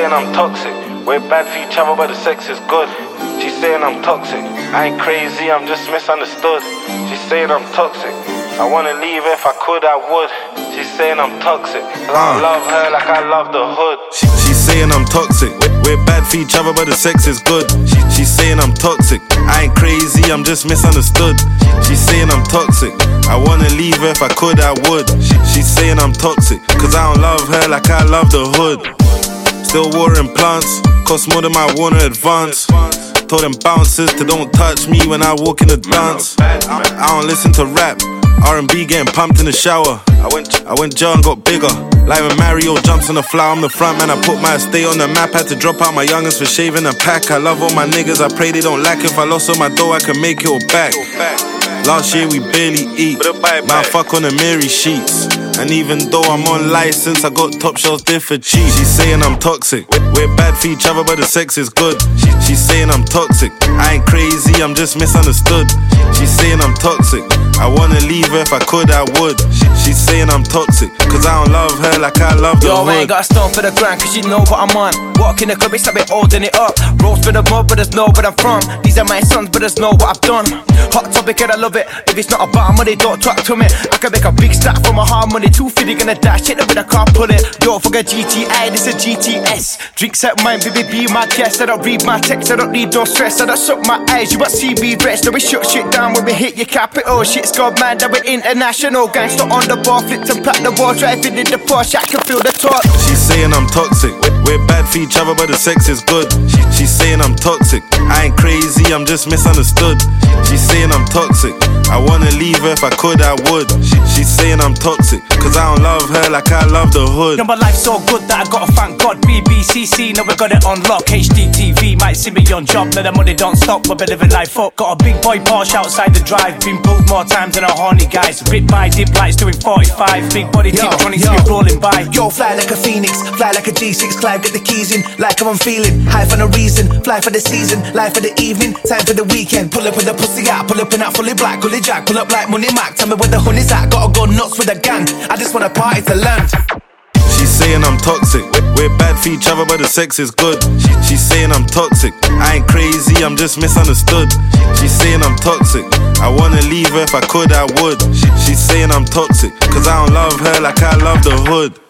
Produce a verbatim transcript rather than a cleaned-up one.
saying I'm toxic. We're bad for each other, but the sex is good. She's saying I'm toxic. I ain't crazy, I'm just misunderstood. She's saying I'm toxic. I wanna leave her, if I could, I would. She's saying I'm toxic. I love her like I love the hood. She, she's saying I'm toxic. We're bad for each other, but the sex is good. She, she's saying I'm toxic. I ain't crazy, I'm just misunderstood. She's saying I'm toxic. I wanna leave her, if I could, I would. She, she's saying I'm toxic, cause I don't love her like I love the hood. Still watering plants, cost more than my water advance. Told them bouncers to don't touch me when I walk in the dance. I don't listen to rap, R and B getting pumped in the shower. I went, I went jar and got bigger. Like when Mario jumps on the flower, I'm the front man. I put my estate on the map. Had to drop out my youngest for shaving a pack. I love all my niggas, I pray they don't lack. If I lost all my dough, I can make it all back. Last year we barely eat. Now I fuck on the Mary sheets. And even though I'm on license, I got top shelves there for cheap. She's saying I'm toxic. We're bad for each other, but the sex is good. She, she's saying I'm toxic. I ain't crazy, I'm just misunderstood. She's saying I'm toxic. I wanna leave her, if I could, I would. She, she's saying I'm toxic, cause I don't love her like I love the Yo, hood. I ain't got a stone for the grind, cause you know what I'm on. Walk in the club, it's a bit holding it up. Rolls for the mud, but there's no where I'm from. These are my sons, but there's no what I've done. Hot topic and I love it. If it's not about money, don't talk to me. I can make a big stack from my hard money. two fifty gonna dash it with a car, pull it. Yo, fuck a G T I, this a G T S. Drinks at mine, baby, be my guest. I don't read my text, I don't need no stress. I don't suck my eyes, you won't see me rest. Then we shut shit down when we hit your capital. Shit's gone mad, that we're international. Gangster on the bar, flipped and platinum wall. Driving in the Porsche, I can feel the torque. She's saying I'm toxic. We're bad for each other, but the sex is good. She, she's saying I'm toxic. I ain't crazy, I'm just misunderstood. She's saying I'm toxic. I wanna leave her, if I could, I would. She, she's saying I'm toxic, cause I don't love her like I love the hood. Yo, my life's so good that I gotta thank God. B B C C, now we got it on lock. H D T V, might see me on job. Now the money don't stop, we're living life up. Got a big boy Porsche outside the drive. Been pulled more times than a horny guys. Ripped by dip lights doing forty-five. Big body tip twenty to be rolling by. Yo, fly like a phoenix, fly like a G six. Clive, get the keys in, like how I'm feeling. High for no reason, fly for the season, life for the evening, time for the weekend. Pull up with the pussy out, pull up in that fully black, fully jack. Pull up like Money Mac, tell me where the honey's at. Gotta go nuts with a gang, I just wanna party to land. She's saying I'm toxic. We're bad for each other, but the sex is good. She, she's saying I'm toxic. I ain't crazy, I'm just misunderstood. She's saying I'm toxic. I wanna leave her, if I could, I would. She, she's saying I'm toxic, cause I don't love her like I love the hood.